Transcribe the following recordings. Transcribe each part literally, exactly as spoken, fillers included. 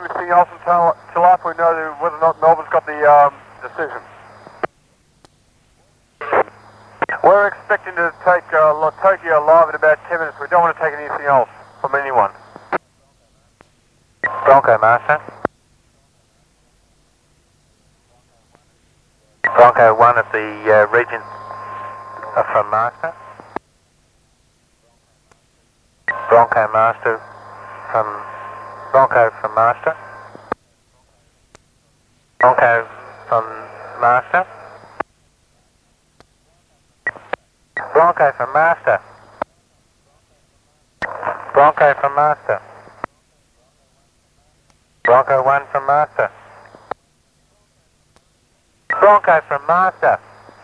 Everything else until, until after we know whether or not Melbourne's got the um, decision. We're expecting to take uh, Tokyo live in about ten minutes. We don't want to take anything else from anyone. Bronco Master. Bronco one at the uh, Regent uh, from Master. Bronco Master from Bronco from Master. Bronco from Master. Bronco from Master. Bronco from Master. Bronco one from Master. Bronco from Master.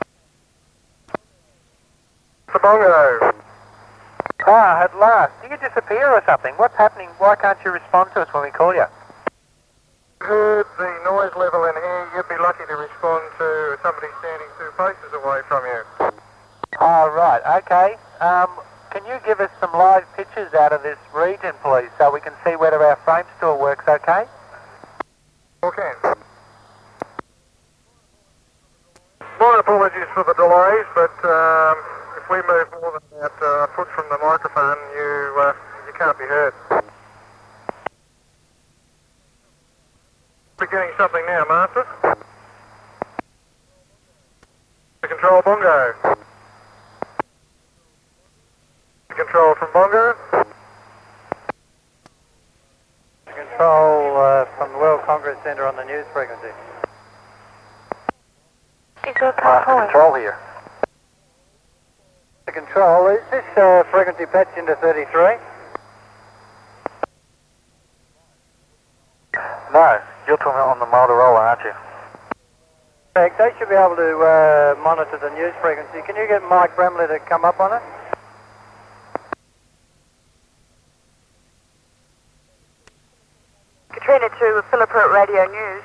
Bongo. Ah, at last. Do you disappear or something? What's happening? Why can't you respond to us when we call you? Heard the noise level in here. You'd be lucky to respond to somebody standing two paces away from you. Oh, right. Okay. Um, can you give us some live pictures out of this region, please, so we can see whether our frame still works okay? Okay. My apologies for the delays, but um, if we move more than about uh, a foot from the microphone, you uh, you can't be heard. We're getting something now, Master. To control Bongo. To control from Bongo. Control uh, from the World Congress Centre on the news frequency. Is there a car Uh, control here. The control, is this uh, frequency patched into thirty-three? No, you're talking on the Motorola, aren't you? Correct, they should be able to uh, monitor the news frequency. Can you get Mike Bramley to come up on it? Katrina to Philippert Radio News.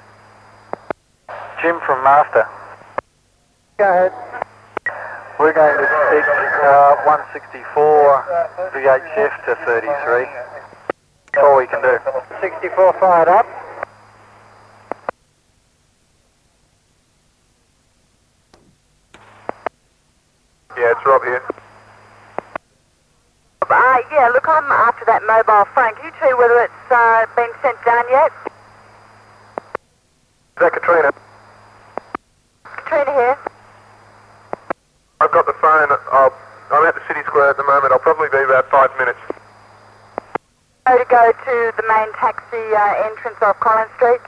Jim from Master. Go ahead. We're going to stick uh, one sixty-four V H F to thirty-three. That's all we can do. sixty-four fired up. Yeah, it's Rob here. Uh, yeah, look, I'm after that mobile phone. Can you tell whether it's uh, been sent down yet? Is that Katrina? Katrina here. I've got the phone. I'll, I'm at the City Square at the moment. I'll probably be about five minutes. So to go to the main taxi uh, entrance off Collins Street.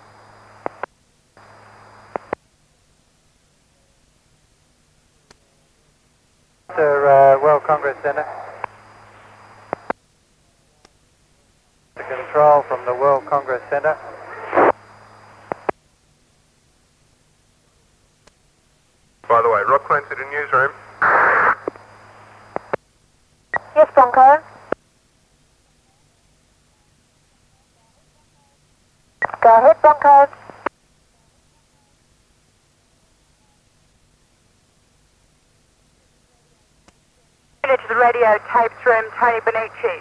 Sir, uh, World Congress Centre. The control from the World Congress Centre. By the way, Rob Clancy to newsroom. Yes, Bronco. Go ahead, Bronco. To the radio tapes room, Tony Bonici.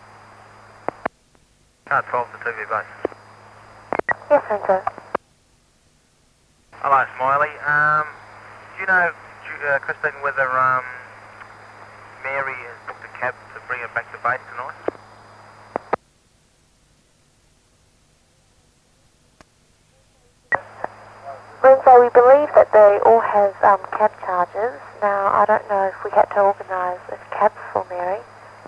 Can't twelve to T V base. Yes, Renzo. Hello, Smiley. Um, do you know, uh, Christine, whether um, Mary has booked a cab to bring her back to base tonight? Renzo, we believe that they all have um, cab charges. Now, I don't know if we had to organise a cab for Mary.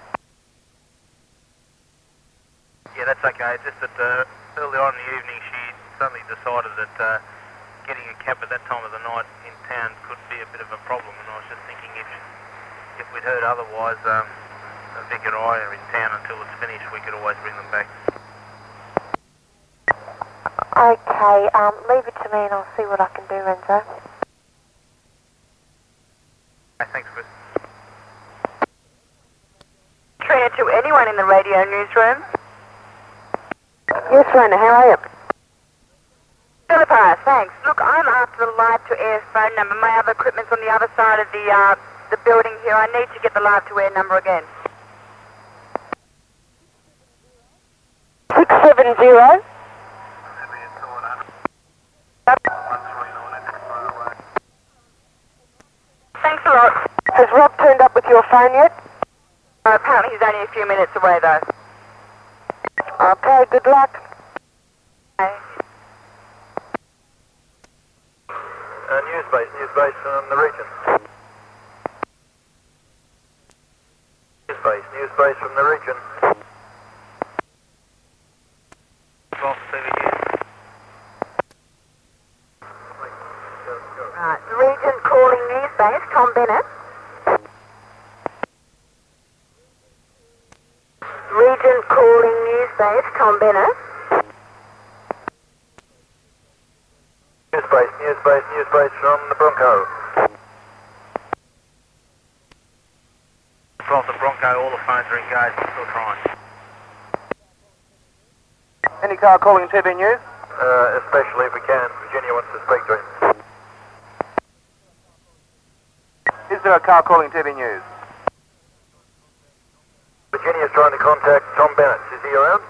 Yeah, that's okay. Just that uh, earlier on in the evening she suddenly decided that uh, getting a cab at that time of the night in town could be a bit of a problem, and I was just thinking if if we'd heard otherwise, um, Vic and I are in town until it's finished, we could always bring them back. Okay, um, leave it to me and I'll see what I can do, Renzo. Okay, thanks, Chris. Trina, to anyone in the radio newsroom? Yes, Rona, how are you? Philippa, thanks. Look, I'm after the live-to-air phone number. My other equipment's on the other side of the, uh, the building here. I need to get the live-to-air number again. six seven zero. Thanks a lot. Has Rob turned up with your phone yet? Uh, apparently he's only a few minutes away though. Okay, good luck. Okay. Uh, news base, news base from the region. News base, news base from the region. twelve to T V News. Right, region calling news base, Tom Bennett. Region calling news base, Tom Bennett. News base, news base, news base from the Bronco. twelve to Bronco, all the phones are engaged, we're still trying. Any car calling T V News? Uh, especially if we can. Virginia wants to speak to him. Is there a car calling T V News? Virginia's trying to contact Tom Bennett. Is he around?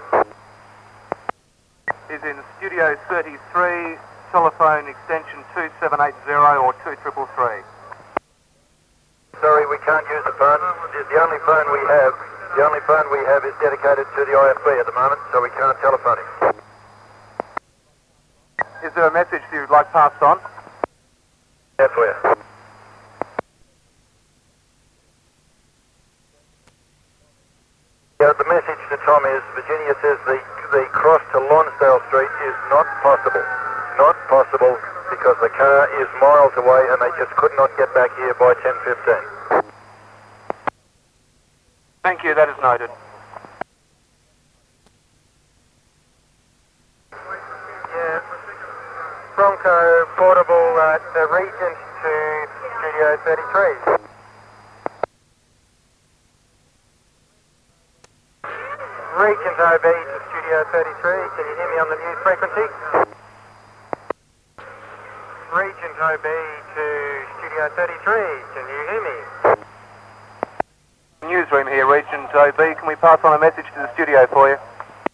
Is in Studio thirty-three, telephone extension two seven eight zero or two three three three. Sorry, we can't use the phone. It's the only phone we have. The only phone we have is dedicated to the I F B at the moment, so we can't telephone him. Is there a message that you'd like passed on? Yeah, for you. Yeah, the message to Tom is Virginia says the, the cross to Lonsdale Street is not possible. Not possible because the car is miles away and they just could not get back here by ten fifteen. Thank you, that is noted. Yeah. Bronco portable at the Regent to Studio thirty-three. Regent O B to Studio thirty-three. Can you hear me on the news frequency? Regent O B to Studio thirty-three. Can you hear me? Newsroom here, Regent O B. Can we pass on a message to the studio for you?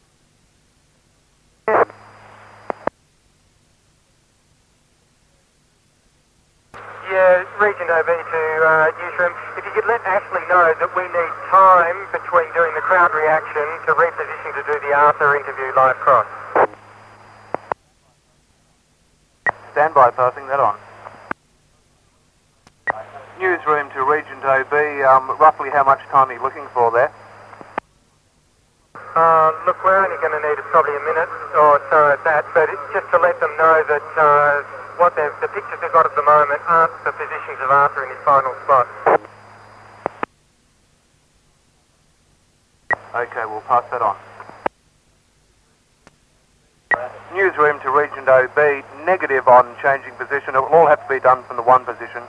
Yeah, Regent O B to uh, newsroom. If you could let Ashley know that we need time between doing the crowd reaction to reposition to do the Arthur interview live cross. Stand by, passing that on. Newsroom to Regent O B. Um, roughly how much time are you looking for there? Uh, look, we're only going to need probably a minute or so at that, but it's just to let them know that uh, what they've, the pictures they've got at the moment aren't the positions of Arthur in his final spot. Okay, we'll pass that on. Newsroom to Regent O B. Negative on changing position. It will all have to be done from the one position.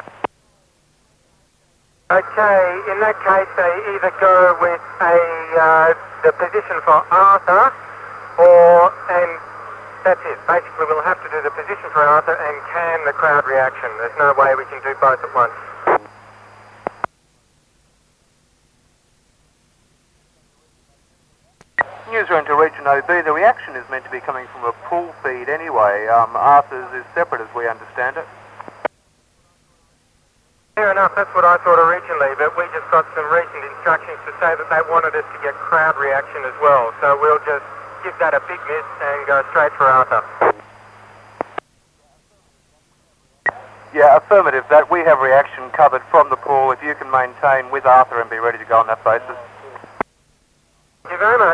Okay, in that case, they either go with a uh, the position for Arthur, or, and that's it. Basically, we'll have to do the position for Arthur and can the crowd reaction. There's no way we can do both at once. Newsroom to Regent O B. The reaction is meant to be coming from a pool feed anyway. Um, Arthur's is separate as we understand it. Fair enough, that's what I thought originally, but we just got some recent instructions to say that they wanted us to get crowd reaction as well, so we'll just give that a big miss and go straight for Arthur. Yeah, affirmative. That we have reaction covered from the pool. If you can maintain with Arthur and be ready to go on that basis. Thank you very much.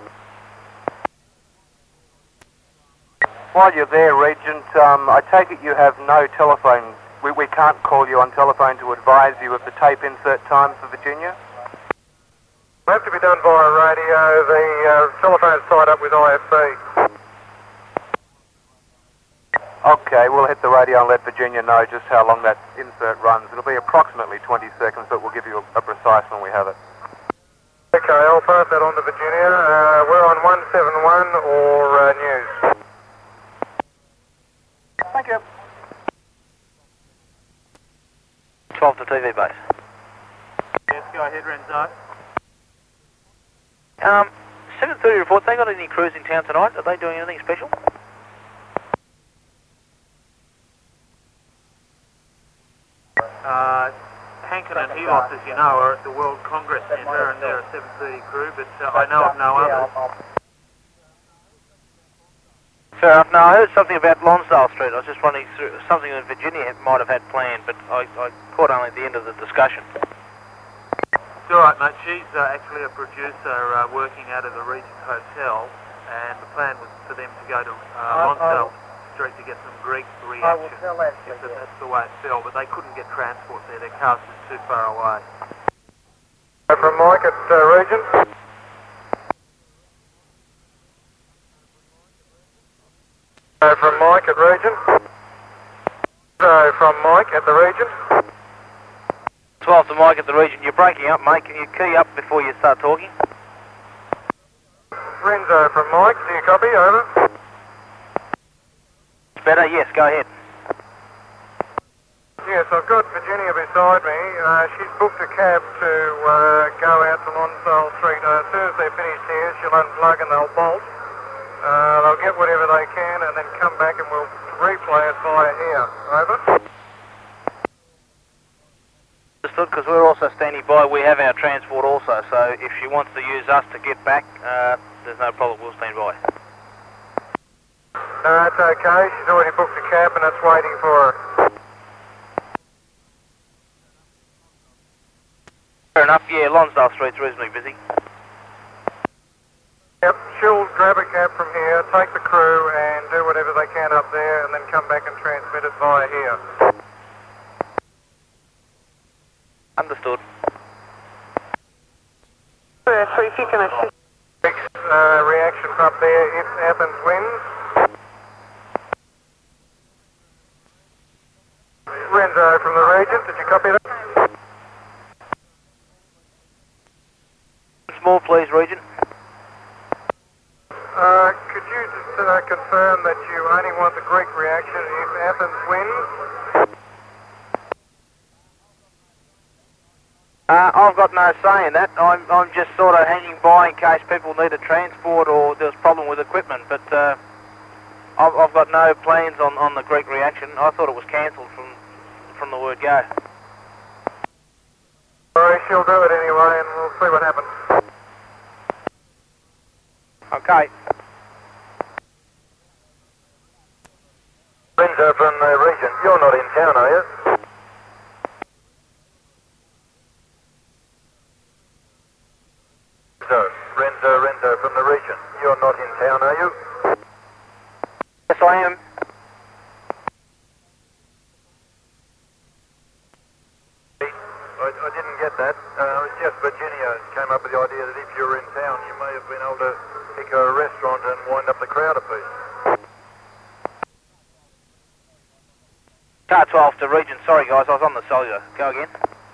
While you're there, Regent, um, I take it you have no telephone. We, we can't call you on telephone to advise you of the tape insert time for Virginia? It'll have to be done via radio. The uh, telephone's tied up with I F B. Okay, we'll hit the radio and let Virginia know just how long that insert runs. It'll be approximately twenty seconds, but we'll give you a, a precise when we have it. Okay, I'll pass that on to Virginia. Uh, we're on one seven one or uh, news. Thank you. twelve to T V base. Yes, go ahead, Renzo. Um, seven thirty report, they got any crews in town tonight? Are they doing anything special? Uh, Hankin and Helos, as you know, are at the World Congress Centre and they're a seven thirty crew, but uh, I know of no others. Fair enough. No, I heard something about Lonsdale Street. I was just wondering through something that Virginia had, might have had planned, but I, I caught only at the end of the discussion. It's alright, mate. She's uh, actually a producer uh, working out of the Regent Hotel, and the plan was for them to go to uh, Lonsdale Street to get some Greek reaction. If that, that's the way it fell, but they couldn't get transport there. Their cars was too far away. From Mike at uh, Regent. From Mike at Regent. So from Mike at the Regent. twelve to Mike at the Regent. You're breaking up, mate. Can you key up before you start talking? Renzo from Mike, do you copy? Over. Better? Yes, go ahead. Yes, I've got Virginia beside me. Uh, she's booked a cab to uh, go out to Lonsdale Street. Uh, as soon as they're finished here, she'll unplug and they'll bolt. Uh, they'll get whatever they can and then come back and we'll replay it via here. Over. Understood, because we're also standing by. We have our transport also, so if she wants to use us to get back, uh, there's no problem. We'll stand by. No, it's okay. She's already booked a cab and it's waiting for her. Fair enough. Yeah, Lonsdale Street's reasonably busy. Yep, she'll grab a cab from here, take the crew and do whatever they can up there and then come back and transmit it via here. Understood. So if you can assist. Uh, reaction up there if Athens wins. Renzo from the Regent, did you copy that? Small, please, Regent. Uh, could you just uh, confirm that you only want the Greek reaction if Athens wins? Uh, I've got no say in that. I'm, I'm just sort of hanging by in case people need a transport or there's a problem with equipment, but uh, I've, I've got no plans on, on the Greek reaction. I thought it was cancelled from, from the word go. Sorry, she'll do it anyway and we'll see what happens. Okay. Renzo from the Regent, you're not in town, are you? Renzo, Renzo, Renzo from the Regent, you're not in town, are you? Yes, I am. I, I didn't get that. Uh, it's just Virginia came up with the idea that if you were in town, you may have been able to pick a restaurant and wind up the crowd a piece. Car twelve to Regent. Sorry, guys, I was on the cellular. Go again.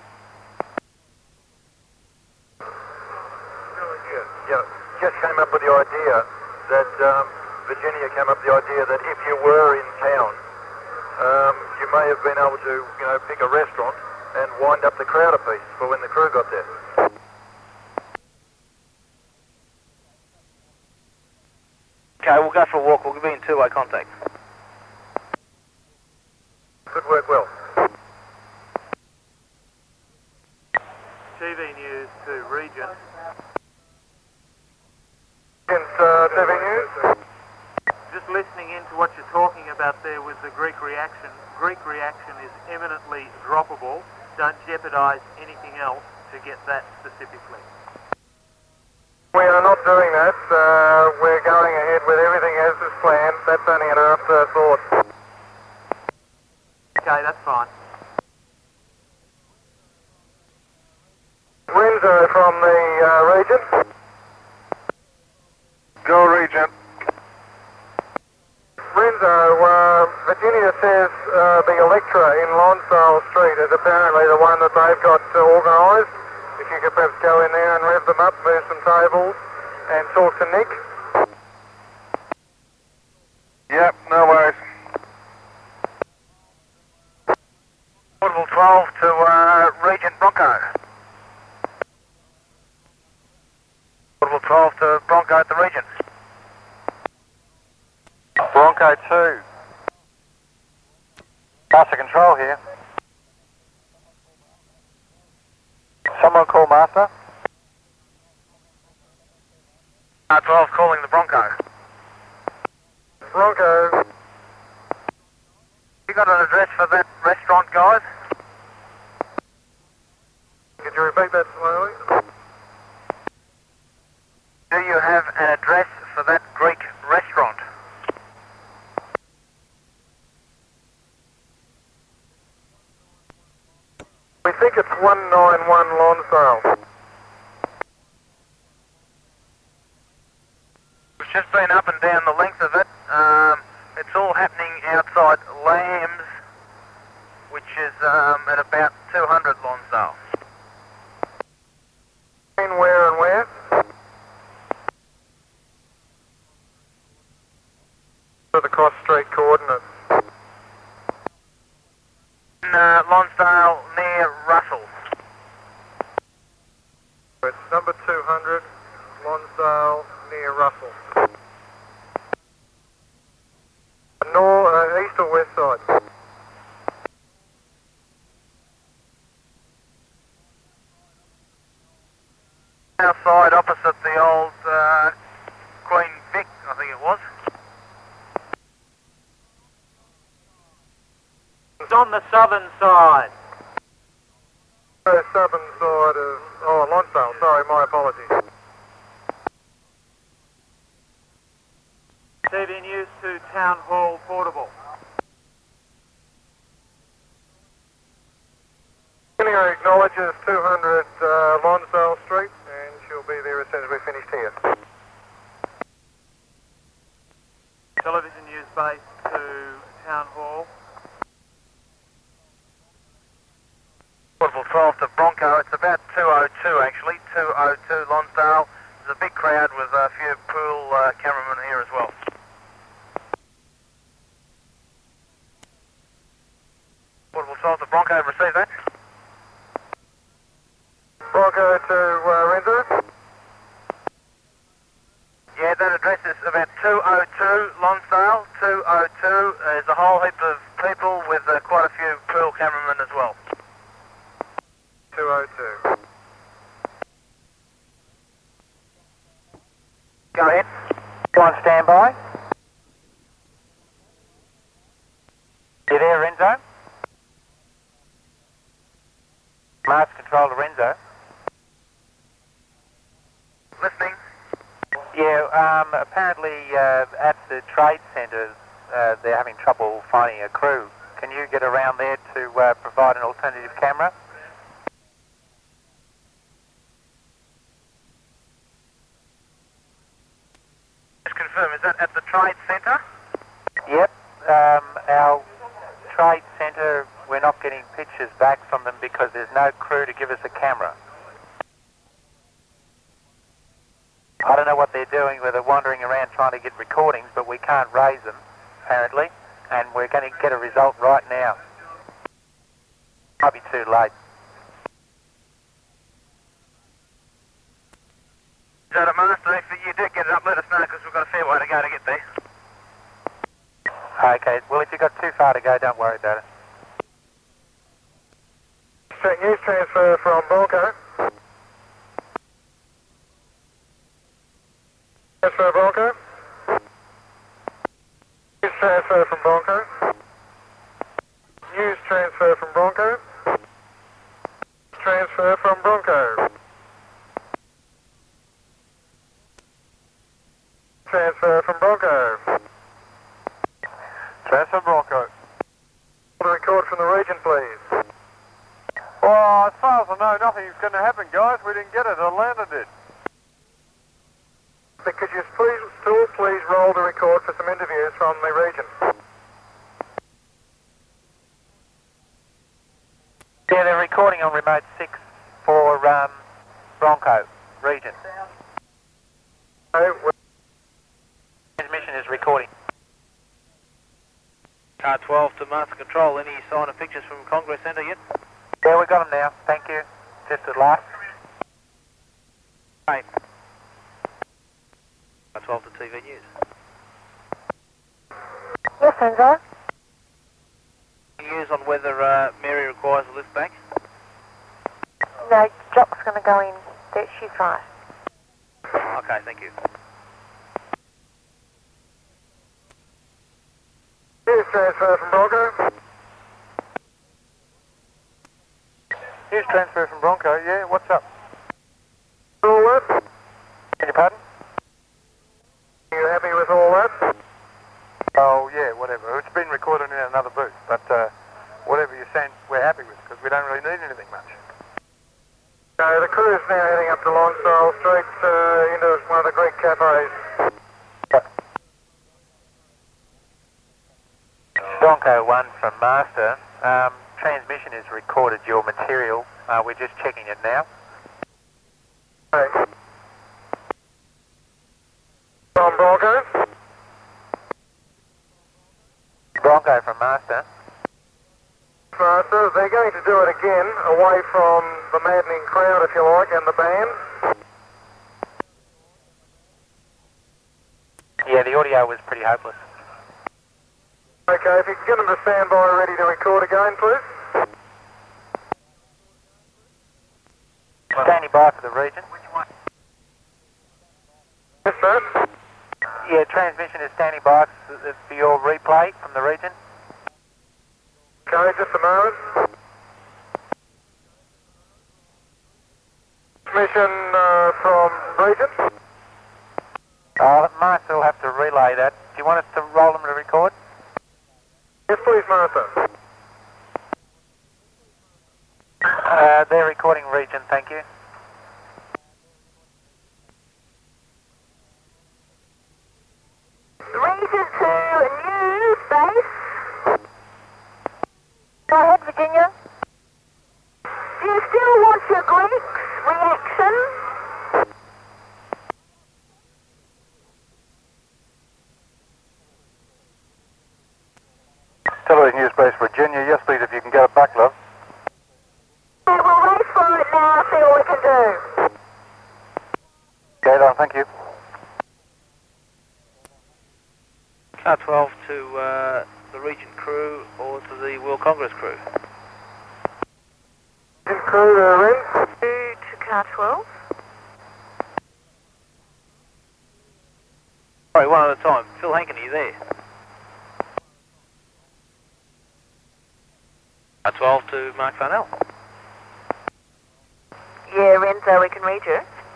Yeah, yeah. Just came up with the idea that um, Virginia came up with the idea that if you were in town, um, you may have been able to, you know, pick a restaurant and wind up the crowd a piece for when the crew got there. Okay, we'll go for a walk. We'll be in two-way contact. Could work well. T V News to Regent. Against uh, T V News. Just listening into what you're talking about there with the Greek reaction. Greek reaction is eminently droppable. Don't jeopardise anything else to get that specifically. We are not doing that. Uh, we're going ahead with everything as is planned. That's only an afterthought. Okay, that's fine. Renzo from the uh, Regent. Go Regent. Renzo, uh, Virginia says uh, the Electra in Lonsdale Street is apparently the one that they've got uh, organised. If you could perhaps go in there and rev them up, move some tables and talk to Nick. Yep, no worries. Portable twelve to uh, Regent Bronco. Portable twelve to Bronco. Bronco at the region. Bronco two. Master Control here. Someone call Master. R twelve calling the Bronco. Bronco. You got an address for that restaurant, guys? Could you repeat that slowly? Do you have an address for that Greek restaurant? We think it's one nine one Lonsdale. We've just been up and down the length of it. Um, it's all happening outside Lambs, which is um, at about two hundred Lonsdale. Between where and where? For the cross street coordinates. In uh, Lonsdale near Russell. It's number two hundred, Lonsdale near Russell. North, uh, east or west side? Outside, opposite the old uh, Queen Vic, I think it was. It's on the southern side. The southern side of, oh, Lonsdale, sorry, my apologies. T V News to Town Hall Portable. Julia acknowledges two hundred uh, Lonsdale Street, and she'll be there as soon as we're finished here. Television News Base to Town Hall. Portable twelve to Bronco. It's about two oh two actually, two oh two Lonsdale. There's a big crowd with a few pool uh, cameramen here as well. Portable twelve to Bronco, receive that. Bronco to uh, Renzo. Yeah, that address is about two oh two Lonsdale. two oh two. There's a whole heap of people with uh, quite a few pool cameramen as well. two oh two. Go ahead. You on standby? You there, Renzo? Master Control to Renzo. Listening. Yeah, um, apparently uh, at the trade centres uh, they're having trouble finding a crew. Can you get around there to uh, provide an alternative camera? Just confirm, is that at the trade centre? Yep. Um, our trade centre, we're not getting pictures back from them because there's no crew to give us a camera. I don't know what they're doing, whether they're wandering around trying to get recordings, but we can't raise them, apparently, and we're going to get a result right now. Might be too late. Is that a master? If you do get it up, let us know because we've got a fair way to go to get there. Okay, well, if you've got too far to go, don't worry about it. News transfer from Bronco. Transfer Bronco. News transfer from Bronco. News transfer from Bronco. Transfer from Bronco. Transfer from Bronco. Transfer Bronco. The record from the region, please. Well, as far as I know, nothing's going to happen, guys. We didn't get it. Atlanta did. Could you please, still please roll the record for some interviews from the region? Yeah, they're recording on remote six for um, Bronco region. Okay, well, Transmission is recording. Car twelve to Master Control. Any sign of pictures from Congress Centre yet? Yeah, we got them now. Thank you. Just at last. Hey. twelve to T V News. Yes, Renzo? News on whether uh, Mary requires a lift back? No, Jock's going to go in. There, she's right. Okay, thank you. Here's transfer from Bronco. Here's transfer from Bronco, yeah, what's up? All that? Beg your pardon? Are you happy with all that? Oh, yeah, whatever. It's been recorded in another booth, but uh, whatever you sent, we're happy with, because we don't really need anything much. So the crew's now heading up to Lonsdale Street uh, into one of the Greek cafes. Bronco one from Master. Um, transmission has recorded your material. Uh, we're just checking it now. Okay. From Bronco? Bronco from Master. Master, they're going to do it again, away from the maddening crowd, if you like, and the band. Yeah, the audio was pretty hopeless. Okay, if you can get them to stand by ready to record again, please. Standing by for the region. Yes, sir. Yeah, transmission is standing by for for your replay from the region. Okay, just a moment. Transmission uh, from Regent. Oh, Master will have to relay that. Do you want us to roll them to record? Yes, please, Master. Uh, they're recording region, thank you. Region two, news base. Go ahead, Virginia. Do you still want your Greeks reaction? Television News Base, Virginia. Yes, please, if you can get it back, love. Okay, we'll race for it now, see what we can do. Okay, then, thank you. Car twelve to uh, the Regent crew or to the World Congress crew? Regent crew, uh, Ren. Two to car twelve. Sorry, one at a time. Phil Hankin, are you there? Car twelve to Mark Farnell. Yeah, Renzo, we can read you.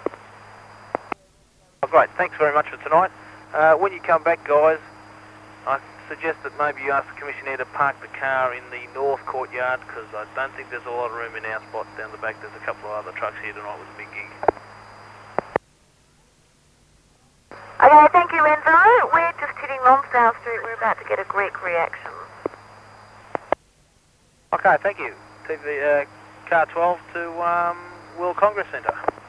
Oh, great. Thanks very much for tonight. Uh, when you come back, guys, I suggest that maybe you ask the commissioner to park the car in the north courtyard, because I don't think there's a lot of room in our spot down the back. There's a couple of other trucks here tonight with a big gig. Okay, thank you, Renzo. We're just hitting Lonsdale Street. We're about to get a Greek reaction. Okay, thank you. T V, uh, car twelve to um, World Congress Centre.